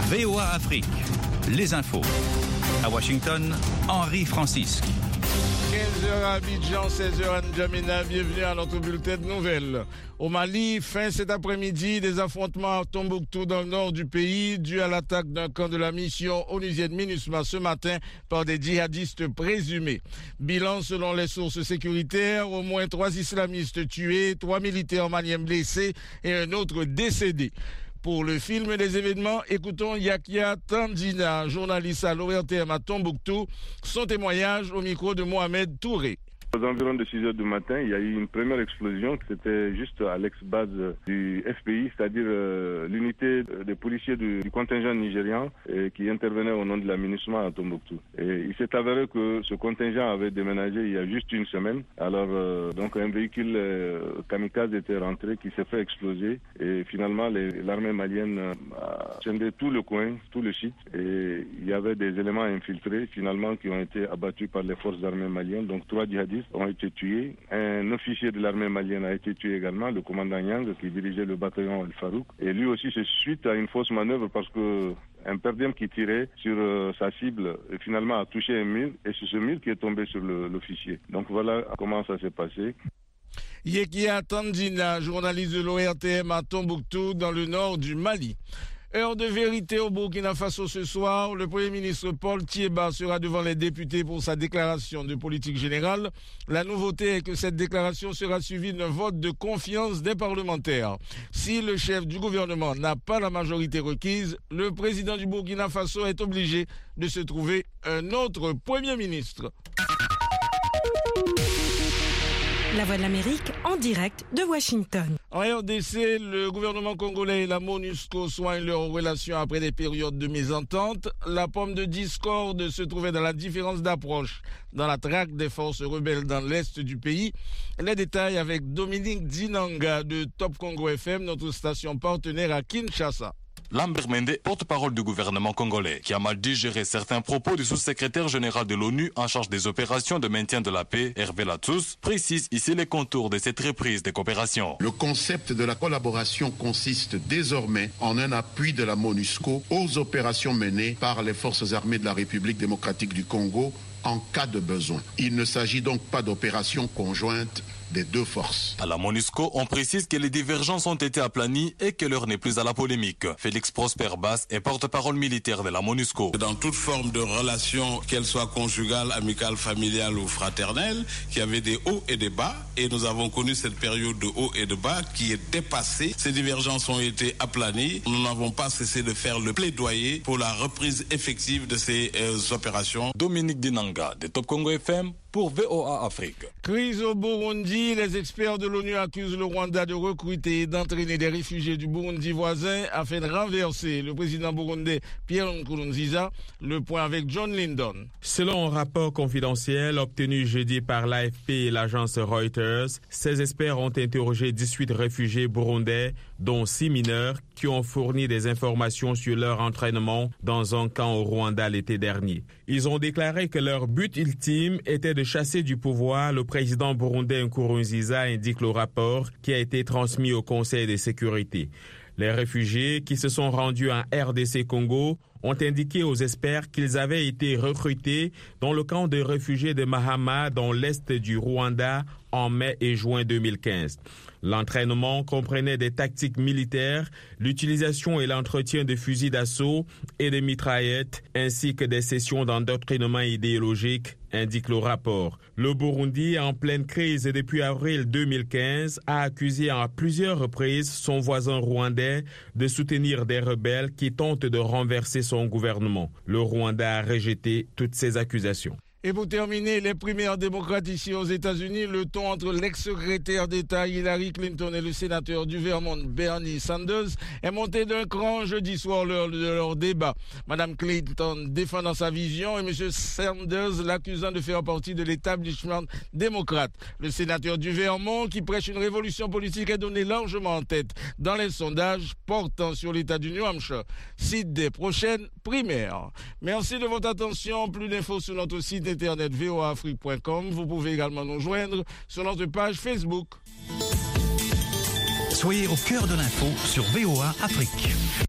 VOA Afrique, les infos. À Washington, Henri Francisque. 15h à Abidjan, 16h à N'Djamena, bienvenue à notre bulletin de nouvelles. Au Mali, fin cet après-midi, des affrontements à Tombouctou dans le nord du pays, dus à l'attaque d'un camp de la mission onusienne MINUSMA ce matin par des djihadistes présumés. Bilan selon les sources sécuritaires, au moins 3 islamistes tués, 3 militaires maliens blessés et un autre décédé. Pour le film des événements, écoutons Yakia Tandina, journaliste à l'ORTM à Tombouctou, son témoignage au micro de Mohamed Touré. Aux environs de 6 heures du matin, il y a eu une première explosion. C'était juste à l'ex-base du FPI, c'est-à-dire l'unité des policiers du contingent nigérian qui intervenait au nom de la MINUSMA à Tombouctou. Et il s'est avéré que ce contingent avait déménagé il y a juste une semaine. Alors, donc un véhicule kamikaze était rentré qui s'est fait exploser. Et finalement, l'armée malienne a scindé tout le coin, tout le site. Et il y avait des éléments infiltrés finalement qui ont été abattus par les forces armées maliennes. Donc 3 djihadistes ont été tués. Un officier de l'armée malienne a été tué également, le commandant Yang, qui dirigeait le bataillon El Farouk. Et lui aussi, c'est suite à une fausse manœuvre parce que un perdien qui tirait sur sa cible finalement a touché un mur et c'est ce mur qui est tombé sur l'officier. Donc voilà comment ça s'est passé. Yekia Tandina, journaliste de l'ORTM à Tombouctou dans le nord du Mali. Heure de vérité au Burkina Faso ce soir. Le Premier ministre Paul Thiéba sera devant les députés pour sa déclaration de politique générale. La nouveauté est que cette déclaration sera suivie d'un vote de confiance des parlementaires. Si le chef du gouvernement n'a pas la majorité requise, le président du Burkina Faso est obligé de se trouver un autre Premier ministre. La Voix de l'Amérique en direct de Washington. En RDC, le gouvernement congolais et la MONUSCO soignent leurs relations après des périodes de mésentente. La pomme de discorde se trouvait dans la différence d'approche dans la traque des forces rebelles dans l'est du pays. Les détails avec Dominique Dinanga de Top Congo FM, notre station partenaire à Kinshasa. Lambert Mende, porte-parole du gouvernement congolais, qui a mal digéré certains propos du sous-secrétaire général de l'ONU en charge des opérations de maintien de la paix, Hervé Latous, précise ici les contours de cette reprise des coopérations. Le concept de la collaboration consiste désormais en un appui de la MONUSCO aux opérations menées par les forces armées de la République démocratique du Congo en cas de besoin. Il ne s'agit donc pas d'opérations conjointes des deux forces. À la MONUSCO, on précise que les divergences ont été aplanies et que l'heure n'est plus à la polémique. Félix Prosper Bass est porte-parole militaire de la MONUSCO. Dans toute forme de relation, qu'elle soit conjugale, amicale, familiale ou fraternelle, qui avait des hauts et des bas, et nous avons connu cette période de hauts et de bas qui est dépassée. Ces divergences ont été aplanies. Nous n'avons pas cessé de faire le plaidoyer pour la reprise effective de ces opérations. Dominique Dinanga de Top Congo FM pour VOA Afrique. Crise au Burundi, les experts de l'ONU accusent le Rwanda de recruter et d'entraîner des réfugiés du Burundi voisin afin de renverser le président burundais Pierre Nkurunziza. Le point avec John Lyndon. Selon un rapport confidentiel obtenu jeudi par l'AFP et l'agence Reuters, ces experts ont interrogé 18 réfugiés burundais, dont 6 mineurs, qui ont fourni des informations sur leur entraînement dans un camp au Rwanda l'été dernier. Ils ont déclaré que leur but ultime était de chasser du pouvoir le président burundais Nkurunziza, indique le rapport qui a été transmis au Conseil de sécurité. Les réfugiés qui se sont rendus en RDC Congo ont indiqué aux experts qu'ils avaient été recrutés dans le camp de réfugiés de Mahama dans l'est du Rwanda en mai et juin 2015. L'entraînement comprenait des tactiques militaires, l'utilisation et l'entretien de fusils d'assaut et de mitraillettes, ainsi que des sessions d'endoctrinement idéologique, indique le rapport. Le Burundi, en pleine crise depuis avril 2015, a accusé à plusieurs reprises son voisin rwandais de soutenir des rebelles qui tentent de renverser son gouvernement. Le Rwanda a rejeté toutes ces accusations. Et pour terminer, les primaires démocrates ici aux États-Unis, le ton entre l'ex-secrétaire d'État Hillary Clinton et le sénateur du Vermont Bernie Sanders est monté d'un cran jeudi soir lors de leur débat. Madame Clinton défendant sa vision et M. Sanders l'accusant de faire partie de l'établissement démocrate. Le sénateur du Vermont, qui prêche une révolution politique, est donné largement en tête dans les sondages portant sur l'État du New Hampshire, site des prochaines primaires. Merci de votre attention. Plus d'infos sur notre site internet voaafrique.com. Vous pouvez également nous joindre sur notre page Facebook. Soyez au cœur de l'info sur VOA Afrique.